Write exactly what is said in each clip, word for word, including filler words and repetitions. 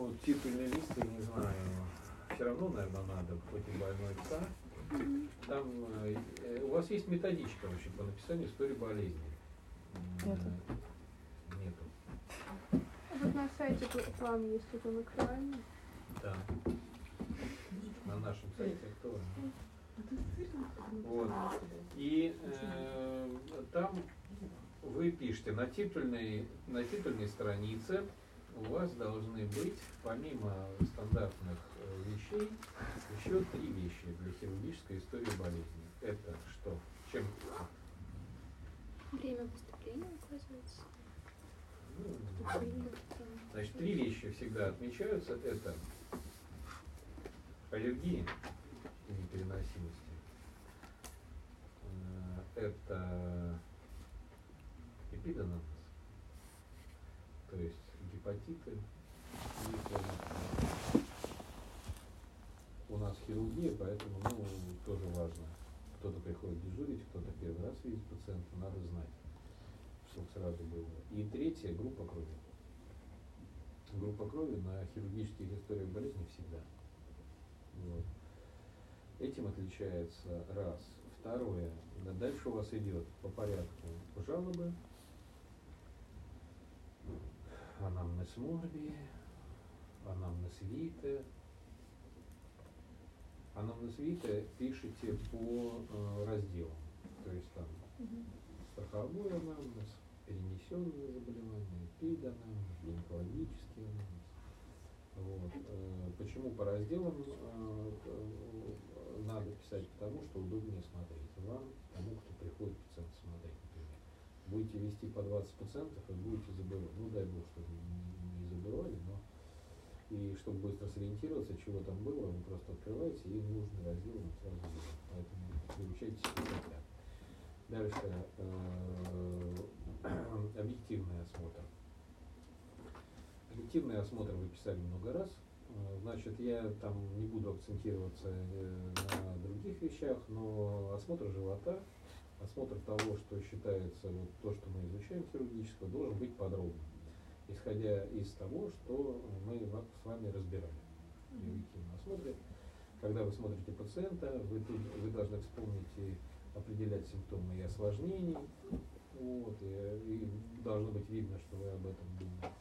Ну, титульный лист, я не знаю, все равно, наверное, надо, хоть и больной ца. Там э, у вас есть методичка вообще по написанию истории болезни? Нету. Нету. Вот на сайте план есть это в экране. Да. На нашем сайте актуально. Вот. И э, там вы пишете на титульной, на титульной странице у вас должны быть, помимо стандартных э, вещей, еще три вещи для хирургической истории болезни. Это что? Чем? Время поступления указывается. Ну, значит, три вещи всегда отмечаются. Это аллергии и непереносимости. Это эпиденомоз, то есть гепатиты. У нас хирургия, поэтому ну, тоже важно. Кто-то приходит дежурить, кто-то первый раз видит пациента, надо знать, чтобы сразу было. И третье, группа крови. Группа крови на хирургических историях болезни всегда. Вот. Этим отличается раз. Второе. Да, дальше у вас идет по порядку жалобы, анамнез морби, анамнез витэ. Анамнез витэ пишите по э, разделам. То есть там угу. страховой анамнез, перенесенные заболевания, эпиданамнез, гинекологический анамнез. Вот. Э, почему по разделам э, э, надо писать? Потому что удобнее смотреть вам, тому, кто приходит пациент смотреть, например. Будете вести по двадцать пациентов и будете забывать. Ну дай бог, чтобы не, не забывали, но и чтобы быстро сориентироваться, чего там было, вы просто открываете и нужный раздел вам сразу будет. Поэтому приучайтесь всегда. Дальше э, объективный осмотр. Объективный осмотр вы писали много раз. Значит, я там не буду акцентироваться на других вещах, но осмотр живота, осмотр того, что считается, вот то, что мы изучаем хирургического, должен быть подробным, исходя из того, что мы с вами разбирали в объективном осмотре. Когда вы смотрите пациента, вы, тут, вы должны вспомнить и определять симптомы и осложнений, вот, и, и должно быть видно, что вы об этом думаете.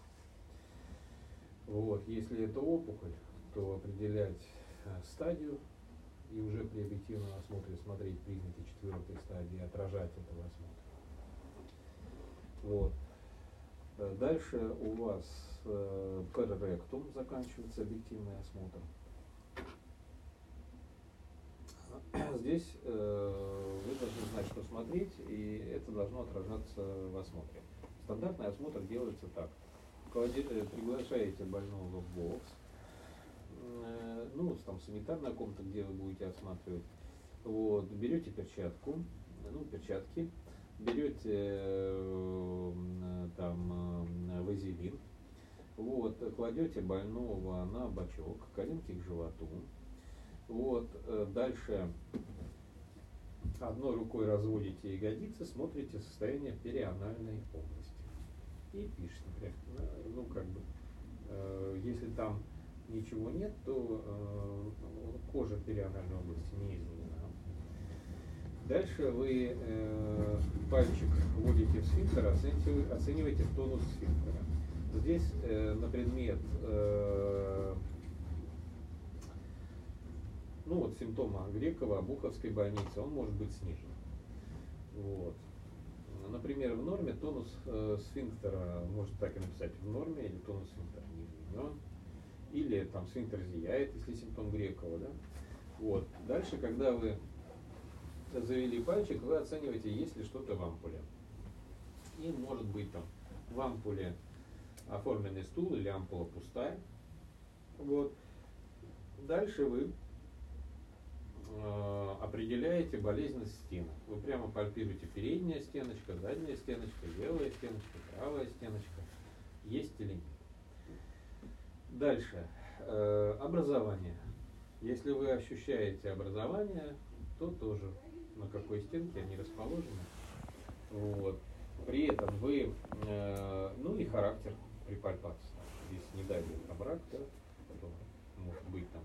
Вот. Если это опухоль, то определять э, стадию и уже при объективном осмотре смотреть признаки четвертой стадии, отражать этого осмотра. Вот. Дальше у вас э, перректум заканчивается объективный осмотр. Здесь э, вы должны знать, что смотреть, и это должно отражаться в осмотре. Стандартный осмотр делается так. Приглашаете больного в бокс, э, ну, там санитарная комната, где вы будете осматривать. Вот, берете перчатку, ну, перчатки, берете э, там э, вазелин, вот, кладете больного на бочок, коленки к животу. Вот, э, дальше одной рукой разводите ягодицы, смотрите состояние перианальной области. И пишите, например, ну как бы, э, если там ничего нет, то э, кожа перианальной области не изменена. Дальше вы э, пальчик вводите в сфинктер, оцениваете, оцениваете тонус сфинктера. Здесь э, на предмет э, ну вот симптома Грекова, Обуховской больницы, он может быть снижен. Вот. Например, в норме тонус э, сфинктера, можно так и написать, в норме, или тонус сфинктера не изменен, или там сфинктер зияет, если симптом Грекова, да? Вот. Дальше, когда вы завели пальчик, вы оцениваете, есть ли что-то в ампуле. И может быть там в ампуле оформленный стул или ампула пустая. Вот. Дальше вы определяете болезненность стенок. Вы прямо пальпируете передняя стеночка, задняя стеночка, левая стеночка, правая стеночка. Есть или нет. Дальше. Э, образование. Если вы ощущаете образование, то тоже на какой стенке они расположены. Вот. При этом вы, э, ну и характер при пальпации. если не дай бог рак, да, то может быть там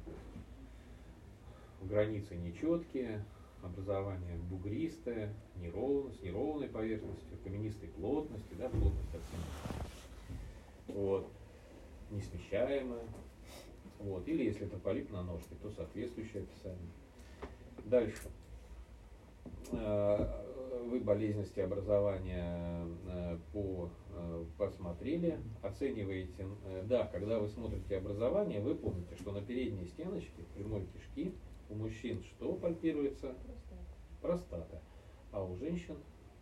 границы нечеткие, образование бугристое, неровно, с неровной поверхностью, каменистой плотности, да, плотность совсем, вот, несмещаемая, вот, или если это полип на ножке, то соответствующее описание. Дальше. Вы болезненности образования по, посмотрели, оцениваете, да, когда вы смотрите образование, вы помните, что на передней стеночке прямой кишки у мужчин что пальпируется? Простата. А у женщин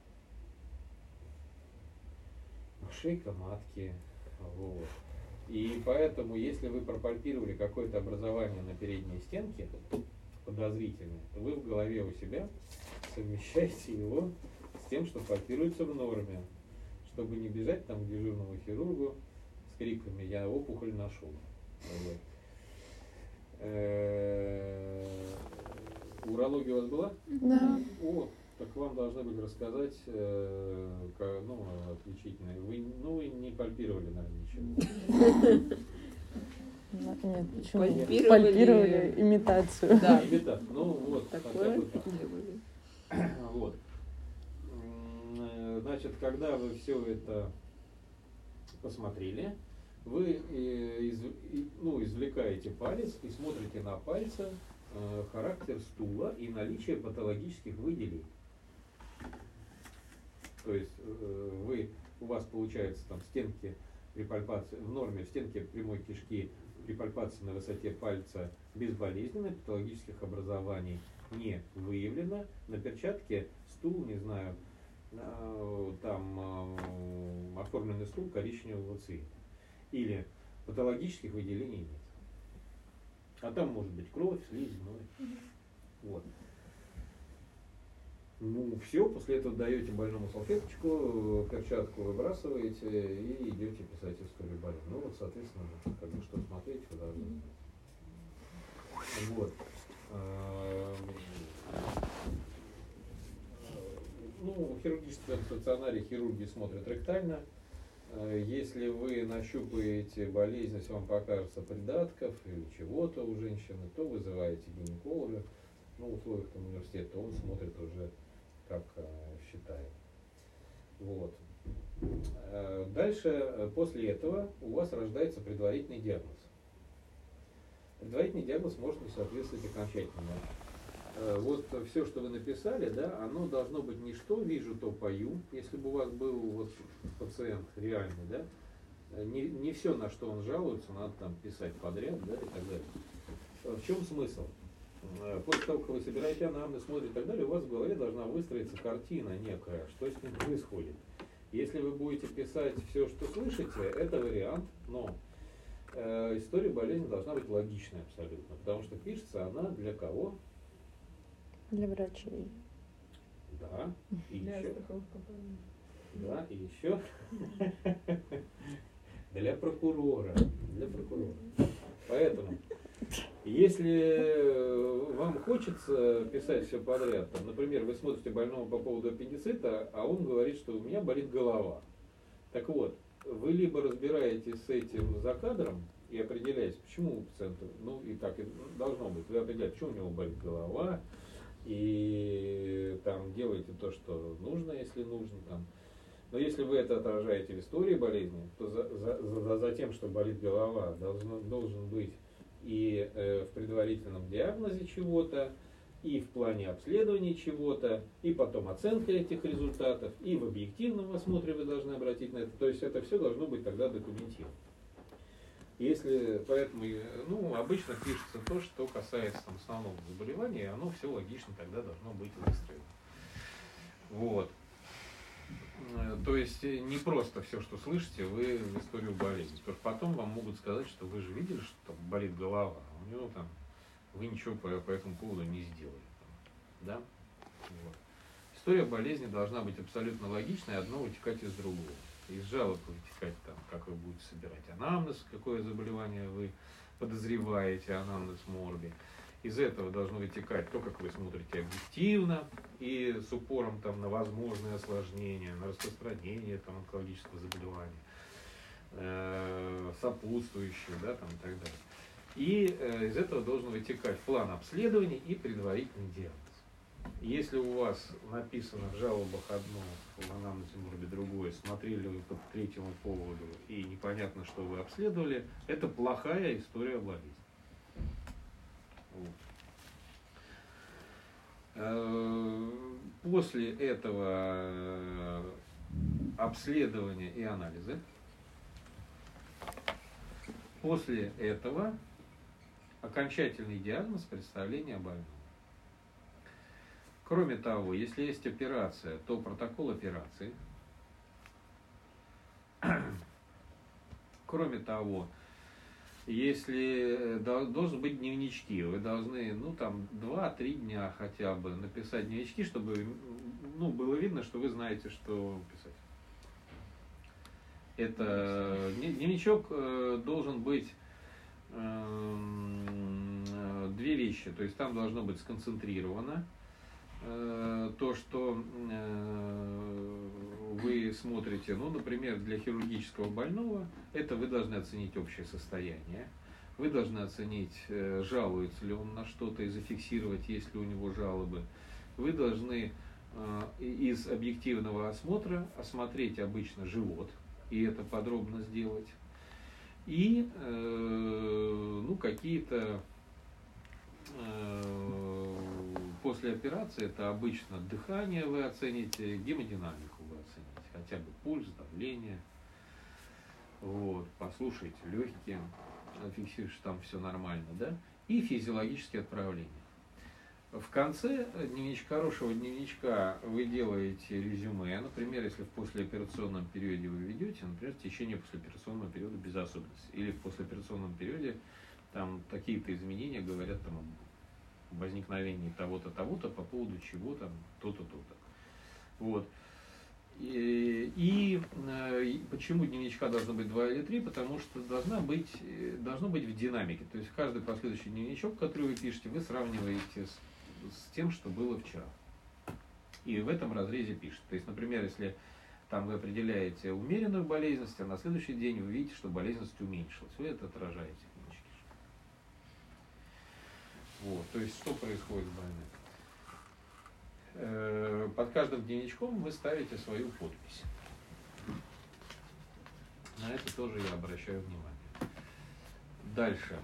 шейка матки. Вот. И поэтому, если вы пропальпировали какое-то образование на передней стенке, подозрительное, то вы в голове у себя совмещаете его с тем, что пальпируется в норме, чтобы не бежать там к дежурному хирургу с криками «я опухоль нашел». Вот. Урология у вас была? Да. О, так вам должны были рассказать, э, как, ну, отличительные. Вы, ну, вы не пальпировали, наверное, ничего. Нет, почему? Пальпировали, Пальпировали имитацию. Да. Имитат. Ну вот, Такое хотя бы так. Вот. Значит, когда вы все это посмотрели, вы из, ну, извлекаете палец и смотрите на пальце э, характер стула и наличие патологических выделений. То есть э, вы, у вас получается там стенки при пальпации, в норме стенки прямой кишки при пальпации на высоте пальца безболезненны, патологических образований не выявлено. На перчатке стул, не знаю, э, там э, оформленный стул коричневого цвета. Или патологических выделений нет. А там может быть кровь, слизь, гной. Вот. Ну, все, после этого даете больному салфеточку, перчатку выбрасываете и идете писать историю болезни. Ну вот, соответственно, как бы что смотреть, вы должны знать. Вот. Ну, в хирургическом стационаре хирурги смотрят ректально. Если вы нащупаете болезнь, если вам покажется придатков или чего-то у женщины, то вызываете гинеколога. Ну, в условиях университета он смотрит уже как э, считает. Вот. Э, дальше, после этого, у вас рождается предварительный диагноз. Предварительный диагноз может не соответствовать окончательному. Э, вот все, что вы написали, да, оно должно быть не что вижу, то пою. Если бы у вас был вот пациент реальный, да, не, не все, на что он жалуется, надо там писать подряд, да, и так далее. В чем смысл? После того, как вы собираете анамнез, смотрите и так далее, у вас в голове должна выстроиться картина некая, что с ним происходит. Если вы будете писать все, что слышите, это вариант, но э, история болезни должна быть логичной абсолютно, потому что пишется она для кого? Для врачей. Да, и Для еще. страховых компаний. Да, и еще. Для прокурора. Для прокурора. Поэтому, если вам хочется писать все подряд, там, например, вы смотрите больного по поводу аппендицита, а он говорит, что у меня болит голова. Так вот, вы либо разбираетесь с этим за кадром и определяете, почему у пациента, ну и так и должно быть, вы определяете, почему у него болит голова, и там делаете то, что нужно, если нужно. Там. Но если вы это отражаете в истории болезни, то за, за, за, за тем, что болит голова, должно, должен быть и э, в предварительном диагнозе чего-то, и в плане обследования чего-то, и потом оценка этих результатов, и в объективном осмотре вы должны обратить на это. То есть это все должно быть тогда документировано. Если, поэтому, ну, обычно пишется то, что касается там, основного заболевания, оно все логично тогда должно быть выстроено. Вот. То есть не просто все, что слышите, вы в историю болезни. Потому что потом вам могут сказать, что вы же видели, что там болит голова, а у него там вы ничего по, по этому поводу не сделали. Да? Вот. История болезни должна быть абсолютно логичной, одно вытекать из другого. Из жалоб вытекать, там, как вы будете собирать анамнез, какое заболевание вы подозреваете, анамнез морби. Из этого должно вытекать то, как вы смотрите объективно и с упором там, на возможные осложнения, на распространение там, онкологического заболевания. э, сопутствующие, да, там, и так далее. И э, из этого должен вытекать план обследования и предварительный диагноз. Если у вас написано в жалобах одно, в анамнезе может быть другое, смотрели вы по третьему поводу и непонятно, что вы обследовали, это плохая история болезни. Вот. После этого обследования и анализа, после этого окончательный диагноз, представление о больном. Кроме того, если есть операция, то протокол операции. Кроме того, если должны быть дневнички, вы должны, ну там, два-три дня хотя бы написать дневнички, чтобы, ну, было видно, что вы знаете, что писать. Это дневничок должен быть э, две вещи, то есть там должно быть сконцентрировано э, то, что э, вы смотрите, ну, например, для хирургического больного, это вы должны оценить общее состояние, вы должны оценить, э, жалуется ли он на что-то и зафиксировать, есть ли у него жалобы, вы должны э, из объективного осмотра осмотреть обычно живот, и это подробно сделать. И э, ну, какие-то э, после операции это обычно дыхание вы оцените, гемодинамику вы оцените, хотя бы пульс, давление. Вот, послушайте легкие, фиксируешь, что там все нормально, да? И физиологические отправления. В конце дневничка, хорошего дневничка вы делаете резюме. Например, если в послеоперационном периоде вы ведете, например, в течение послеоперационного периода без особенностей. Или в послеоперационном периоде там такие-то изменения говорят там, о возникновении того-то, того-то, по поводу чего там, то-то, то-то. Вот. И, и, и почему дневничка должно быть два или три? Потому что должна быть, должно быть в динамике. То есть каждый последующий дневничок, который вы пишете, вы сравниваете с с тем, что было вчера. И в этом разрезе пишет. То есть, например, если там вы определяете умеренную болезненность, а на следующий день вы видите, что болезненность уменьшилась. Вы это отражаете в дневничке. Вот. То есть, что происходит с больным? Под каждым дневничком вы ставите свою подпись. На это тоже я обращаю внимание. Дальше.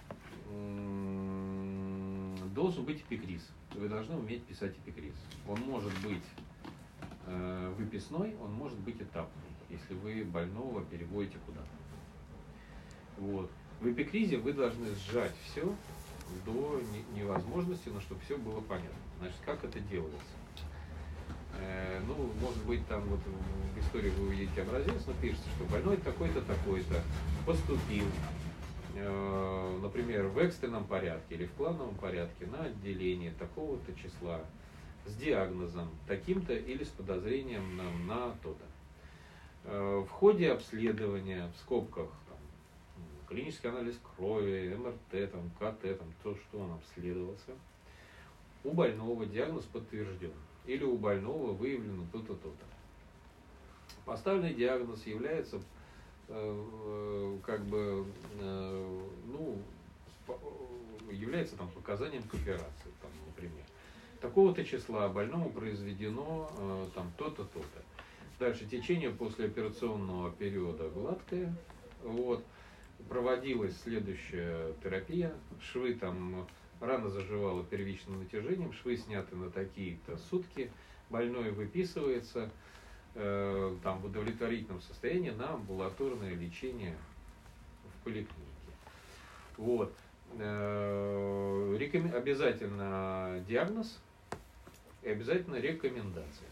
Должен быть эпикриз. Вы должны уметь писать эпикриз. Он может быть э, выписной, он может быть этапный, если вы больного переводите куда-то. Вот. В эпикризе вы должны сжать все до невозможности, но чтобы все было понятно. Значит, как это делается? Э, ну, может быть, там вот в истории вы увидите образец, но пишется, что больной такой-то, такой-то поступил, например, в экстренном порядке или в плановом порядке на отделение такого-то числа с диагнозом таким-то или с подозрением на, на то-то. В ходе обследования, в скобках, там, клинический анализ крови, эм эр тэ, там, ка тэ, там, то, что он обследовался, у больного диагноз подтвержден или у больного выявлено то-то, то-то. Поставленный диагноз является как бы, ну, является там показанием к операции, там, например. Такого-то числа больному произведено там то-то, то-то. Дальше течение послеоперационного периода гладкое. Вот. Проводилась следующая терапия. Швы там, рана заживала первичным натяжением, швы сняты на такие-то сутки. Больной выписывается там, в удовлетворительном состоянии на амбулаторное лечение в поликлинике. Вот. Рекомен... Обязательно диагноз и обязательно рекомендация.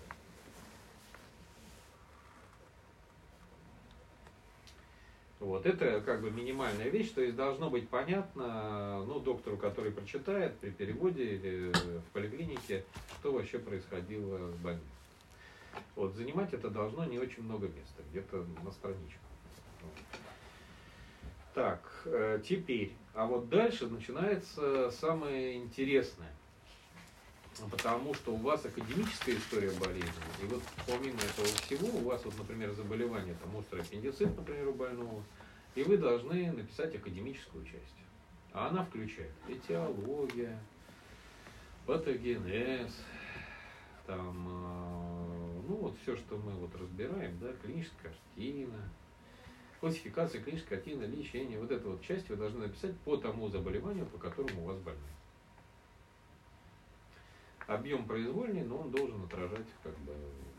Вот. Это как бы минимальная вещь, то есть должно быть понятно, ну, доктору, который прочитает при переводе или в поликлинике, что вообще происходило с больным. Вот, занимать это должно не очень много места, где-то на страничку. Так, э, теперь, а вот дальше начинается самое интересное. Потому что у вас академическая история болезни, и вот помимо этого всего у вас, вот, например, заболевание, там острый аппендицит, например, у больного, и вы должны написать академическую часть. А она включает этиология, патогенез, там, ну вот все, что мы вот разбираем, да, клиническая картина, классификация, клиническая картина, лечение, вот эту вот часть вы должны написать по тому заболеванию, по которому у вас больной. Объем произвольный, но он должен отражать как бы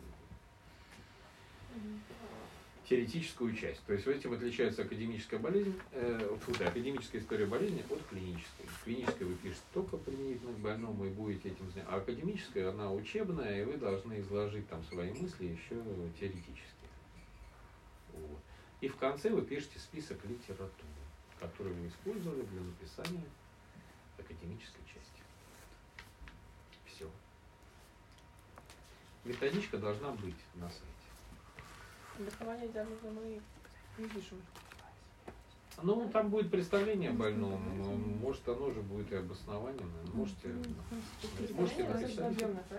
теоретическую часть. То есть этим отличается академическая болезнь, э, фу, да, академическая история болезни от клинической. Клинической вы пишете только применительно к больному и будете этим заниматься. А академическая, она учебная, и вы должны изложить там свои мысли еще теоретически. Вот. И в конце вы пишете список литературы, которую вы использовали для написания академической части. Все. Методичка должна быть на сайте. Обоснование диагноза мы не пишем. Ну, там будет представление о больном, может, оно же будет и обоснованием. Можете, можете написать.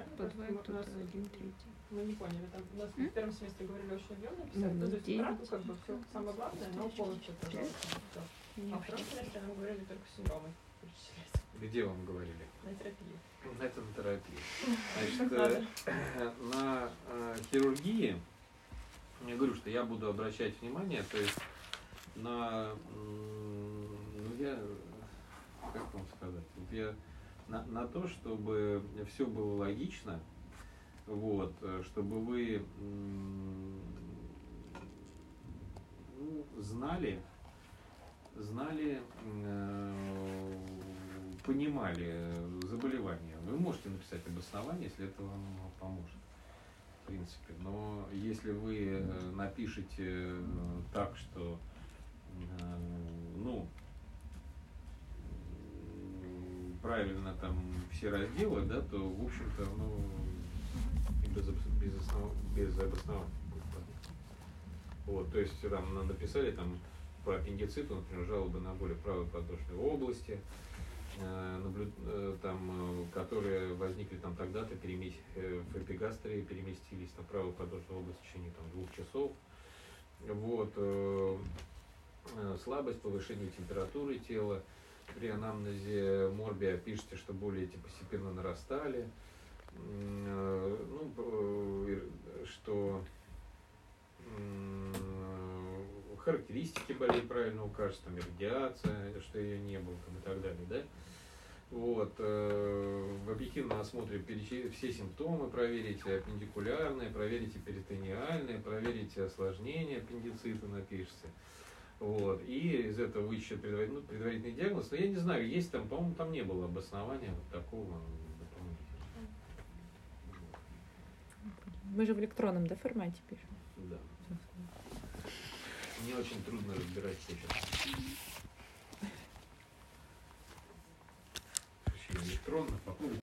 Мы не поняли, там у нас в первом семестре говорили очень объемно писать, ну, то есть правда, как бы все самое главное, но полностью, пожалуйста. А в втором семестре нам говорили только синдромы перечислять. Где вам говорили? На терапии. Это на терапии. Значит, на хирургии, я говорю, что я буду обращать внимание, то есть на, ну я, как вам сказать, вот я на, на то, чтобы все было логично, вот, чтобы вы ну, знали, знали, понимали заболевание. Вы можете написать обоснование, если это вам поможет, в принципе. Но если вы напишете так, что ну правильно там все разделы, да, то в общем-то, ну без, без, основ, без обоснования будет понятно. Вот, то есть там написали там по аппендициту, например, жалобы на боли правой подвздошной области, э, наблю, э, там, которые возникли там тогда-то, перемес, э, в эпигастрии переместились на правую подвздошную область в течение там, двух часов. Вот, э, э, слабость, повышение температуры тела. При анамнезе морбия пишите, что боли эти постепенно нарастали. Э, ну, э, что э, характеристики болей правильно укажете, там, радиация, что ее не было, там, и так далее, да? Вот, э, в объективном осмотре перечислите все симптомы, проверите аппендикулярные, проверите перитониальные, проверите осложнения аппендицита, напишите. Вот, и из этого вычтет предварительный, ну, предварительный диагноз. Но я не знаю, есть там, по-моему, там не было обоснования вот такого дополнительного. Мы же в электронном, да, формате пишем? Да. Мне очень трудно разбирать почерк. Электронно, попробуйте.